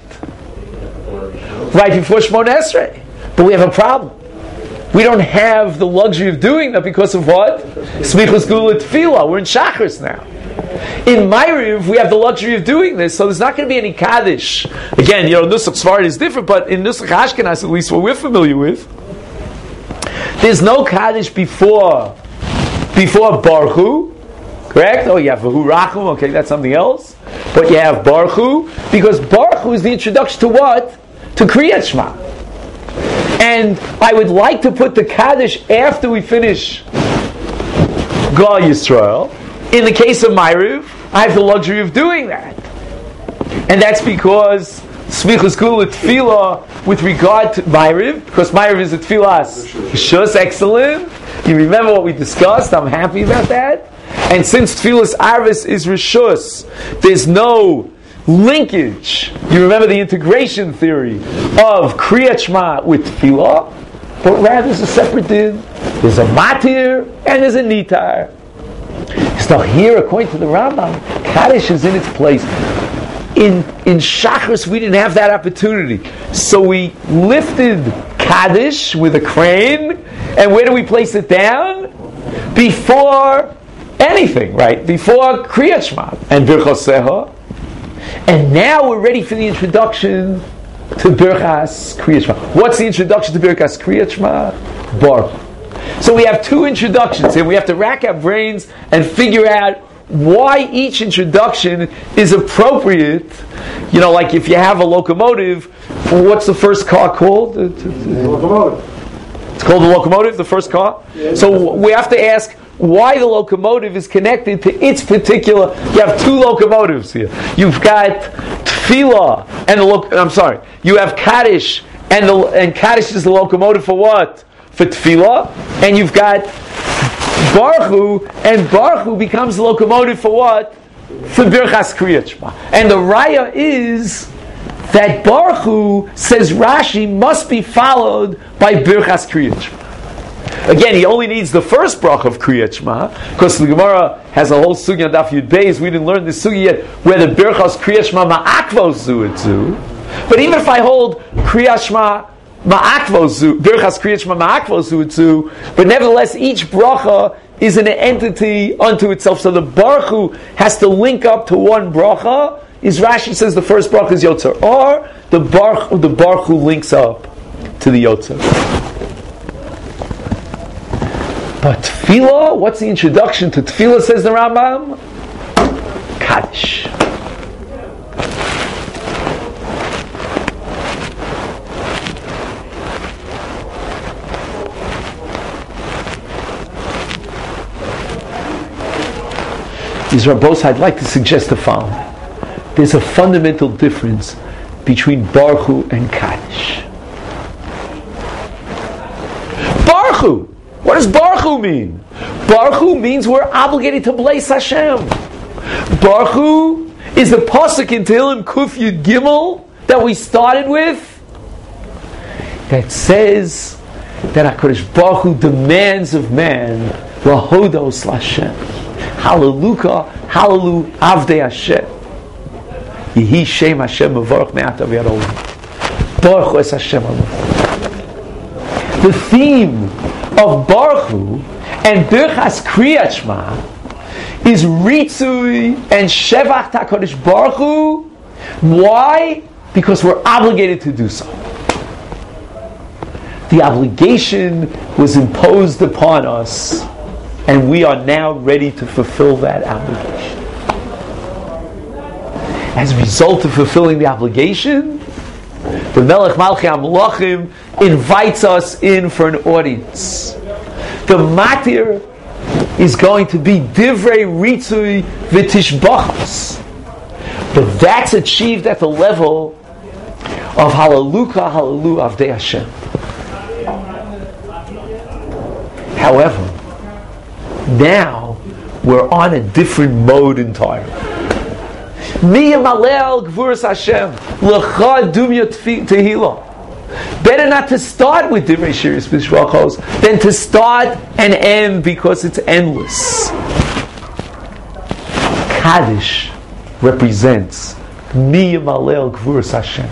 Right before Shemona Esrei. But we have a problem. We don't have the luxury of doing that because of what? Smichus Gula Tefillah. We're in Shachris now. In Ma'ariv, we have the luxury of doing this, so there's not going to be any Kaddish. Again, you know, Nusach Sfarad is different, but in Nusach Ashkenaz, at least what we're familiar with, there's no Kaddish before before Baruch Hu, correct? Oh, you have Vahu Rachum, okay, that's something else. But you have Baruch Hu, because Baruch Hu is the introduction to what? To Kriyat Shema. And I would like to put the Kaddish after we finish Gal Yisrael. In the case of Ma'ariv, I have the luxury of doing that. And that's because Smichus Kula Tefillah with regard to Ma'ariv, because Ma'ariv is a Tefillas Shus, excellent. You remember what we discussed, I'm happy about that. And since Tefillas Arvis is Rishus, there's no linkage. You remember the integration theory of Kriyat Shema with Tefillah, but rather there's a separate din. There's a Matir and there's a Nitar. So here, according to the Rambam, Kaddish is in its place. In in Shachris, we didn't have that opportunity. So we lifted Kaddish with a crane, and where do we place it down? Before anything, right? Before Kriyat Shema and Birchoseha. And now we're ready for the introduction to Birchas Kriyat Shema. What's the introduction to Birchas Kriyat Shema? Baruch. So we have two introductions, and we have to rack our brains and figure out why each introduction is appropriate. You know, like if you have a locomotive, what's the first car called? The locomotive. It's called the locomotive, the first car? Yeah, so we have to ask why the locomotive is connected to its particular. You have two locomotives here. You've got Tefillah and the lo- I'm sorry. You have Kaddish, and the and Kaddish is the locomotive for what? For Tefillah. And you've got Baruch Hu, and Baruch Hu becomes the locomotive for what? For Birchas Kriyat Shema. And the raya is that Baruch Hu, says Rashi, must be followed by Birchas Kriyat Shema. Again, he only needs the first brach of Kriyat Shema, because the Gemara has a whole sugya on Daf Yud Beis. We didn't learn this sugya yet, whether Birchas Kriyat Shema ma'akvos zu. But even if I hold Kriyat Shema ma'akvos zu, Birchas Kriyat Shema ma'akvos zu, but nevertheless each bracha is an entity unto itself. So the Baruch Hu has to link up to one bracha. Is Rashi says the first bracha is Yotzer, or the Baruch the Baruch Hu links up to the Yotzer. But Tefillah, what's the introduction to Tefillah, says the Rambam? Kaddish. These are both, I'd like to suggest the following. There's a fundamental difference between Baruch Hu and Kaddish. Baruch Hu! What does Baruch Hu mean? Baruch Hu means we're obligated to bless Hashem. Baruch Hu is the pasuk in Tehillim Kuf Yud Gimel that we started with, that says that HaKadosh Baruch Hu demands of man Lahodos Lashem. Hallelujah, hallelu avdei Hashem. Yehi Shem Hashem Mevarach Me'ata V'Yad Baruch Hu es Hashem Mevarach. The theme of Baruch Hu and Birchas Kriyat Shema is Ritzui and Shevach HaKadosh Baruch Hu. Why? Because we're obligated to do so. The obligation was imposed upon us, and we are now ready to fulfill that obligation. As a result of fulfilling the obligation, the Melech Malchei HaMelachim invites us in for an audience. The Matir is going to be Divrei Ritzui V'Tishbachos. But that's achieved at the level of Hallelujah, Hallelujah, Avdei Hashem. However, now we're on a different mode entirely. Mi yamalel gvuras Hashem lecha dumya tehillah. Better not to start with divrei shiras b'shvachos than to start and end because it's endless. Kaddish represents mi yamalel gvuras Hashem.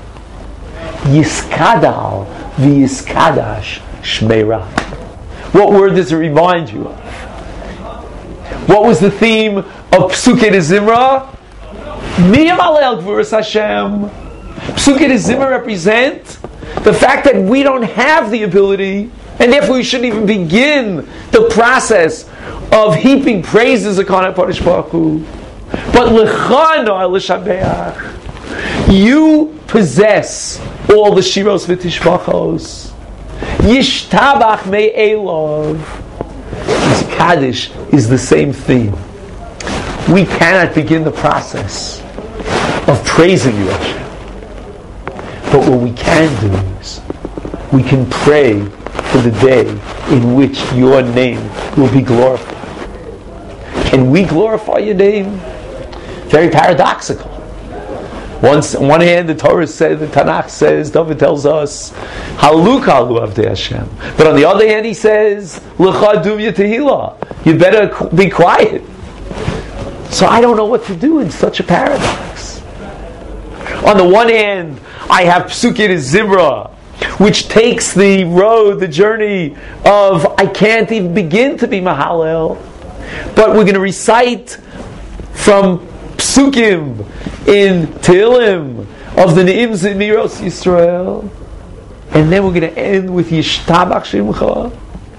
Yiskadal v'yiskadash shmeira. What word does it remind you of? What was the theme of Psukei de Zimra? Mi yamalel gvuras Hashem. Psukei de Zimra represent the fact that we don't have the ability, and therefore we shouldn't even begin the process of heaping praises upon HaKadosh Baruch Hu. But l'chana l'shabeach, you possess all the shiros v'tishbachos. Yishtabach me'elov. This Kaddish is the same theme. We cannot begin the process of praising you, Hashem. But what we can do is we can pray for the day in which your name will be glorified. Can we glorify your name? Very paradoxical. Once, on one hand, the Torah says, the Tanakh says, David tells us, Haluk halu avdei Hashem. But on the other hand, he says, L'cha dumya tehillah. You better be quiet. So I don't know what to do in such a paradox. On the one hand, I have Psukei de Zimra, which takes the road, the journey of I can't even begin to be Mahalel. But we're going to recite from Psukim in Tehillim of the Ne'ims and Miros Yisrael. And then we're going to end with Yishtabach Shemcha.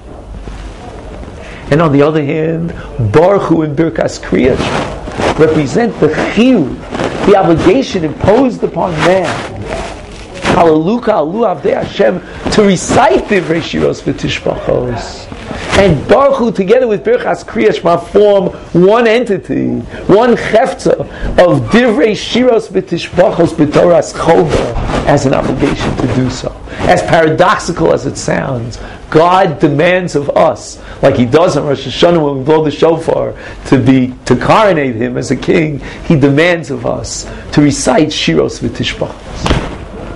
And on the other hand, Baruch Hu and Birkas Kriyat represent the chiyuv, the obligation imposed upon man. Hallelujah, Alu Avdei Hashem, to recite Divrei Shiros v'Tishbachos. And Baruch Hu, together with Birchas Kriya Shema, form one entity, one chefza of Divrei Shiros v'Tishbachos b'Toras Chova, as an obligation to do so. As paradoxical as it sounds, God demands of us, like He does on Rosh Hashanah when we blow the shofar, to be to coronate Him as a king. He demands of us to recite Shiros v'Tishbachos.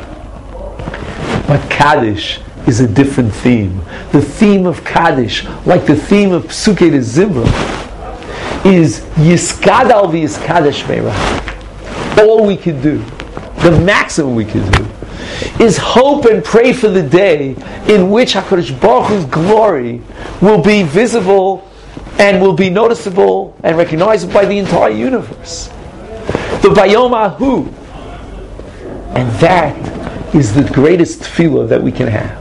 But Kaddish is a different theme. The theme of Kaddish, like the theme of Psukei de Zimra, is Yiskadal v'Yiskadash meira. All we can do, the maximum we can do, is hope and pray for the day in which HaKadosh Baruch Hu's glory will be visible and will be noticeable and recognizable by the entire universe. The Bayom Ahu. And that is the greatest tefillah that we can have.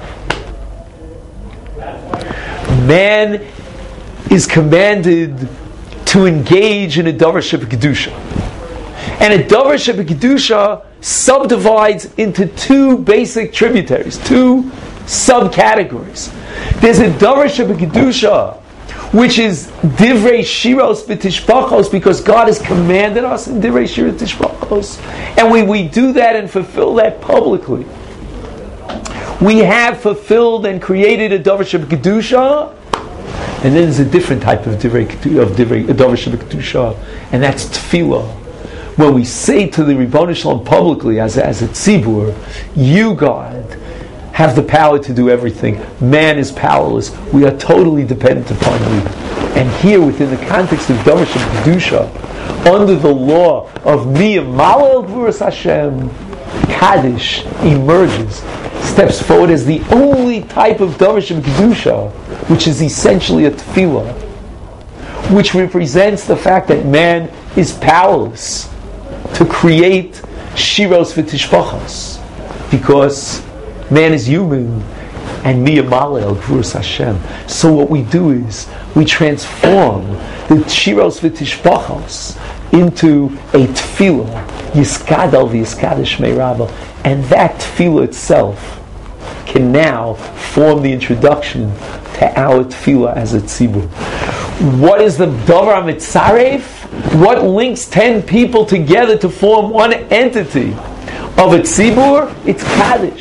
Man is commanded to engage in a davar shebekdusha. And a davar shebekdusha subdivides into two basic tributaries, two subcategories. There's a davar shebekdusha, which is divrei shiros b'tishbachos, because God has commanded us in divrei shiros b'tishbachos, and we, we do that and fulfill that publicly. We have fulfilled and created a davar shebekdusha, and then there's a different type of divrei of divrei davar shebekdusha, and that's tefillah. When we say to the Ribono Shalom publicly, as as a tzibur, you, God, have the power to do everything. Man is powerless. We are totally dependent upon you. And here, within the context of davar shebekdusha, under the law of mi yamalel gvuras Hashem, Kaddish emerges, steps forward as the only type of davar shebekdusha, which is essentially a tefillah, which represents the fact that man is powerless to create shiros v'tishbachos, because man is human, and mi yamalel gvuras Hashem. So what we do is we transform the shiros v'tishbachos into a tefillah, yiskadal v'yiskadash meiraba, and that tefillah itself can now form the introduction to our tefillah as a tzibur. What is the davar mitzaref? What links ten people together to form one entity of a tzibur? It's Kaddish.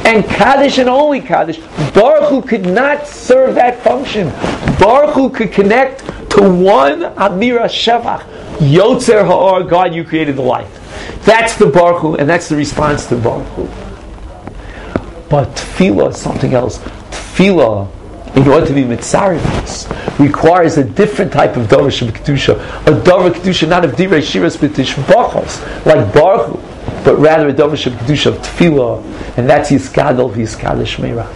and Kaddish and only Kaddish. Baruch Hu could not serve that function. Baruch Hu could connect to one Amira Shevach, Yotzer Ha'or, God, you created the light. That's the Baruch Hu, and that's the response to Baruch Hu. But Tefillah is something else. Tefillah, in order to be mitzarevus, requires a different type of davar sheb'kedusha, a davar kedusha not of divrei shiras b'tishbachos like Baruch Hu, but rather a davar sheb'kedusha of tefillah, and that's yiskadol v'yiskadesh meira.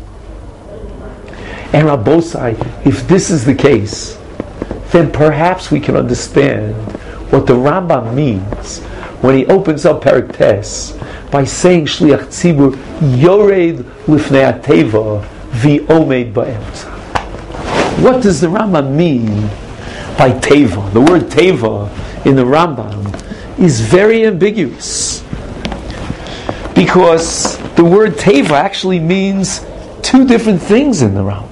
And Rabbosai, if this is the case, then perhaps we can understand what the Rambam means when he opens up Perek Tes by saying Shliach Tzibur Yored Lifnei HaTeva V'Omed Ba'emtza. What does the Rambam mean by Teva? The word Teva in the Rambam is very ambiguous, because the word Teva actually means two different things in the Rambam.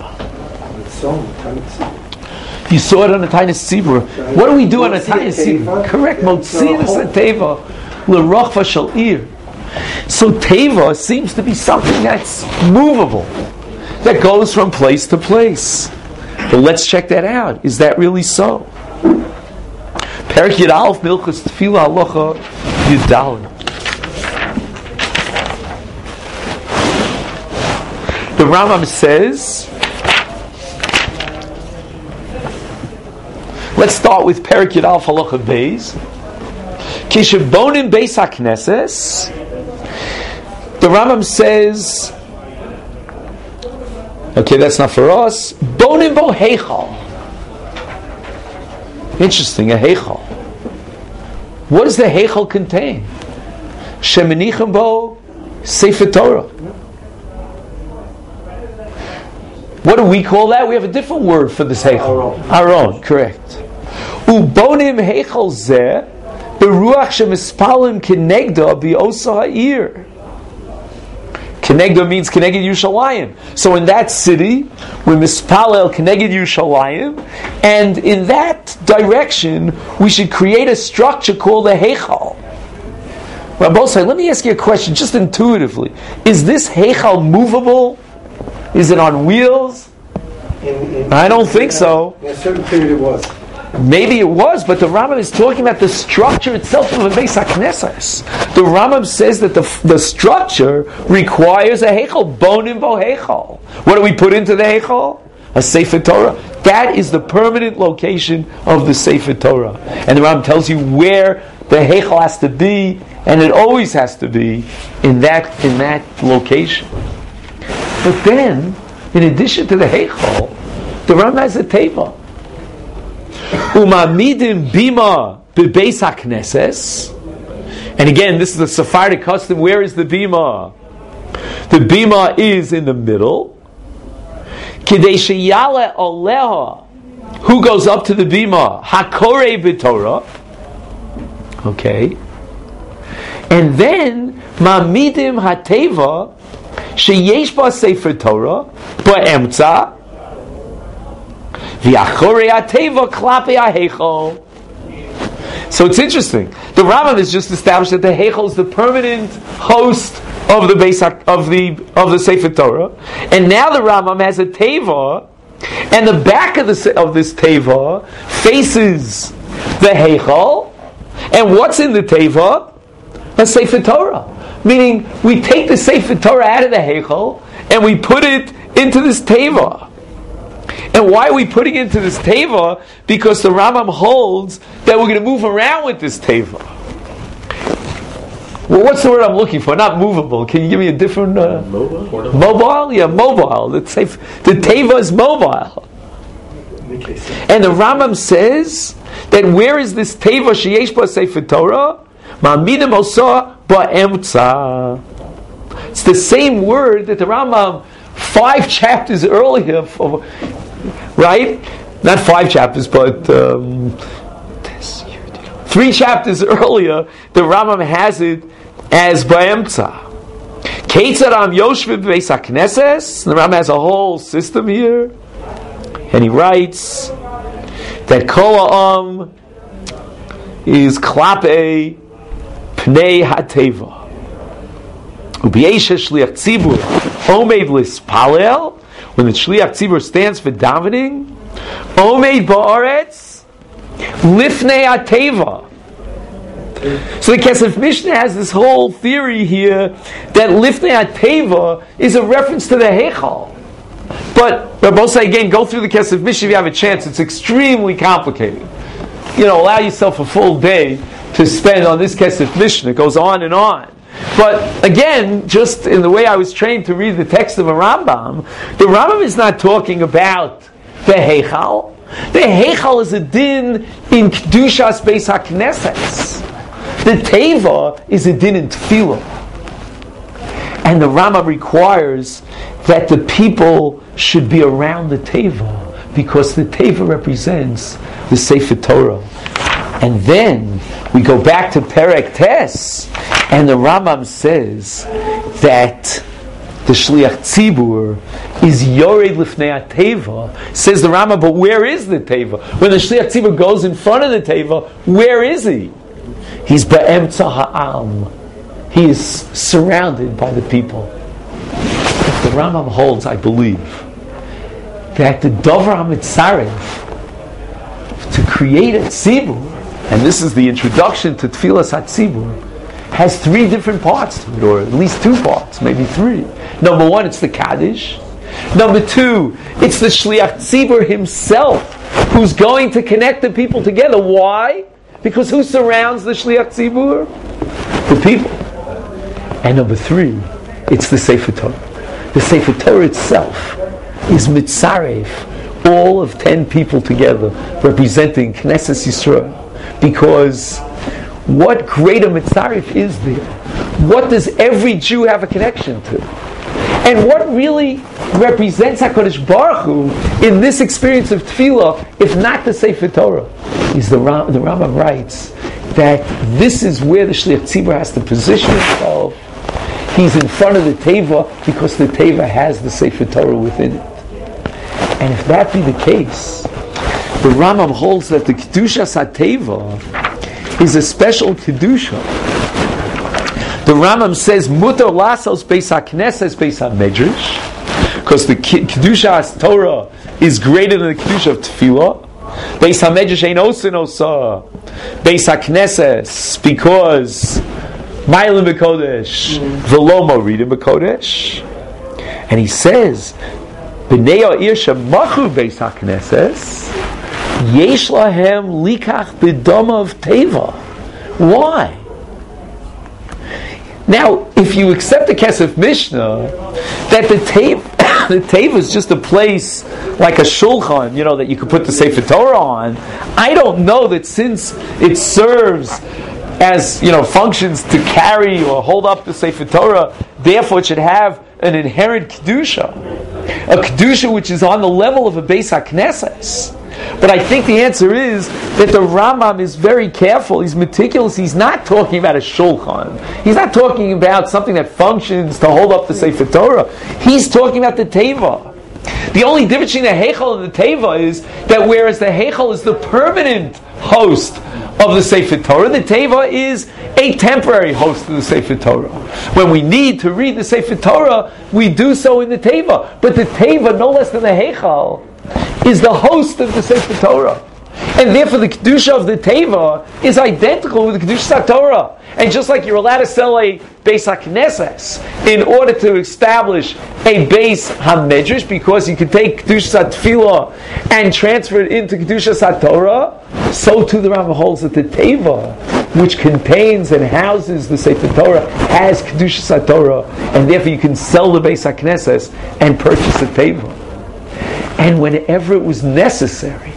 You saw it on the Tainis Tzibur. What do we do on a Tainis Tzibur? Correct. Motzias Teva L'Rochva Shel Ir. So Teva seems to be something that's movable, that goes from place to place. But let's check that out. Is that really so? Perek Yud Aleph Milchus Tefillah Halacha Yud Daled. The Rambam says, let's start with Perek Yud Aleph Halacha Beis. Kishabonim Beis HaKnesses. The Rambam says, okay, that's not for us. Bonim bo heichal. Interesting, a heichal. What does the heichal contain? Shemenichim bo Sefer Torah. What do we call that? We have a different word for this heichal. Our own, correct. Ubonim heichal zeh beruach shemispalim kenegda biosa ha'ir. Kenegda means Keneged Yushalayim. So in that city, we mispalel Keneged Yushalayim, and in that direction, we should create a structure called a Heichal. Rabbosai, let me ask you a question, just intuitively. Is this Heichal movable? Is it on wheels? In, in, I don't think so. In a certain period it was. Maybe it was, but the Rambam is talking about the structure itself of a Beis HaKnesses. The Rambam says that the, the structure requires a Heichal, bonim bo Heichal. What do we put into the Heichal? A Sefer Torah. That is the permanent location of the Sefer Torah. And the Rambam tells you where the Heichal has to be, and it always has to be in that in that location. But then, in addition to the Heichal, the Rambam has a Teva. Umamidim bima bebeis haknesses, and again, this is the Sephardic custom. Where is the bima? The bima is in the middle. Kidei sheyale oleha. Who goes up to the bima? Hakorei b'Torah. Okay, and then mamidim hateva sheyesh ba sefer Torah ba'emtza. So it's interesting. The Rambam has just established that the Heichal is the permanent host of the base of the of the Sefer Torah, and now the Rambam has a Teva, and the back of the of this Teva faces the Heichal, and what's in the Teva? A Sefer Torah. Meaning, we take the Sefer Torah out of the Heichal and we put it into this Teva. And why are we putting it into this Teva? Because the Rambam holds that we're going to move around with this Teva. Well, what's the word I'm looking for? Not movable. Can you give me a different... Uh, mobile? Mobile? Yeah, mobile. The, tef- the Teva is mobile. And the Rambam says that where is this Teva sheyesh ba Sefer Torah? Ma'amidim osa ba'emtza. It's the same word that the Rambam five chapters earlier... For, right? Not five chapters, but um, three chapters earlier, the Rambam has it as Ba'emtza. Keitzaram Yoshvim Beis HaKnesses. The Rambam has a whole system here, and he writes that Kol Ha'am is Klape Pnei HaTeva. Ubiesha shliach tzibur omeid lispalel, when the shliach tzibur stands for davening, omeid ba'aretz lifnei ateva. So the Kesef Mishnah has this whole theory here that lifnei ateva is a reference to the Heichal. But Rabbosai, again, go through the Kesef Mishnah if you have a chance. It's extremely complicated. You know, allow yourself a full day to spend on this Kesef Mishnah. It goes on and on. But again, just in the way I was trained to read the text of a Rambam, the Rambam is not talking about the Heichal. The Heichal is a din in Kedushas Beis HaKnesses. The Teva is a din in Tefillah. And the Rambam requires that the people should be around the Teva, because the Teva represents the Sefer Torah. And then we go back to Perek Tes, and the Rambam says that the Shliach Tzibur is Yored Lifnei HaTeva. Says the Rambam, but where is the Teva? When the Shliach Tzibur goes in front of the Teva, where is he? He's Be'emtza Ha'am. He is surrounded by the people. The Rambam holds, I believe, that the Dover HaMitzarev, to create a tzibur, and this is the introduction to Tfilas HaTzibur, has three different parts to it, or at least two parts, maybe three. Number one, it's the Kaddish. Number two, it's the Shliach Tzibur himself, who's going to connect the people together. Why? Because who surrounds the Shliach Tzibur? The people. And number three, it's the Sefer Torah. The Sefer Torah itself is mitzarev, all of ten people together, representing Knesset Yisrael. Because what greater mitzarev is there? What does every Jew have a connection to? And what really represents HaKadosh Baruch Hu in this experience of Tefillah, if not the Sefer Torah? Is the, Ram, the Rambam writes that this is where the Shliach Tzibur has to position himself. He's in front of the Teva because the Teva has the Sefer Torah within it. And if that be the case, the Rambam holds that the Kedushas HaTeva is a special Kedusha. The Rambam says, Mutar Lasos Beis HaKnesses Beis HaMedrash, because the Kedushas Torah is greater than the Kedusha of Tefillah. Beis HaMedrash Ein Osin Osa Beis HaKnesses, because Ma'alim B'Kodesh V'lo Moridim B'Kodesh. And he says, B'nei Ha'ir Shemachu Beis HaKnesses Yesh Lahem Likach B'Dom of Teva. Why? Now, if you accept the Kesef Mishnah that the Teva the Teva is just a place like a shulchan, you know, that you could put the Sefer Torah on, I don't know that since it serves as, you know, functions to carry or hold up the Sefer Torah, therefore it should have an inherent Kedusha. A Kedusha which is on the level of a Beis HaKnesses. But I think the answer is that the Rambam is very careful, he's meticulous, he's not talking about a shulchan. He's not talking about something that functions to hold up the Sefer Torah. He's talking about the Teva. The only difference between the Heichal and the Teva is that whereas the Heichal is the permanent host of the Sefer Torah, the Teva is a temporary host of the Sefer Torah. When we need to read the Sefer Torah, we do so in the Teva. But the Teva, no less than the Heichal, is the host of the Sefer Torah. And therefore the Kedusha of the Teva is identical with the Kedusha of Torah. And just like you're allowed to sell a Beis HaKnesses in order to establish a Beis HaMedrash, because you can take Kedusha Tefillah and transfer it into Kedusha Torah, so too the Rambam holds that the Teva, which contains and houses the Sefer Torah, has Kedusha Torah, and therefore you can sell the Beis HaKnesses and purchase the Teva. And whenever it was necessary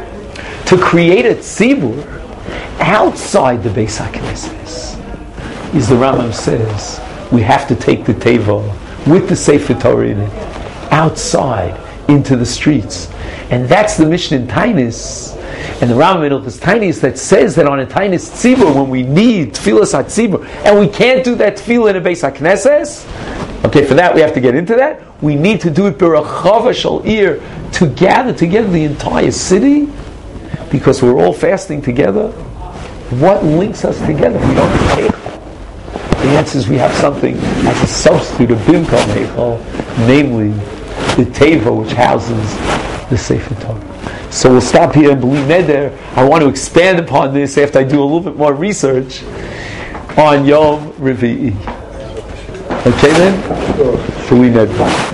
to create a tzibur outside the Beis HaKnesses, is the Rambam says we have to take the Teva with the Sefer Torah in it outside into the streets. And that's the Mishnah in Tainis, and the Rambam in Ilchos Tainis that says that on a Tainis tzibur, when we need Tfilas HaTzibur, and we can't do that tefillah in a Beis HaKnesses, okay, for that we have to get into that. We need to do it b'rachava shel ir, to gather together the entire city, because we're all fasting together. What links us together? We don't have Heichal. The chances we have something as a substitute of Bimkom Heichal, namely the Teva, which houses the Sefer Torah. So we'll stop here and believe Neder. I want to expand upon this after I do a little bit more research on Yom Revi'i. Okay then? Believe Neder.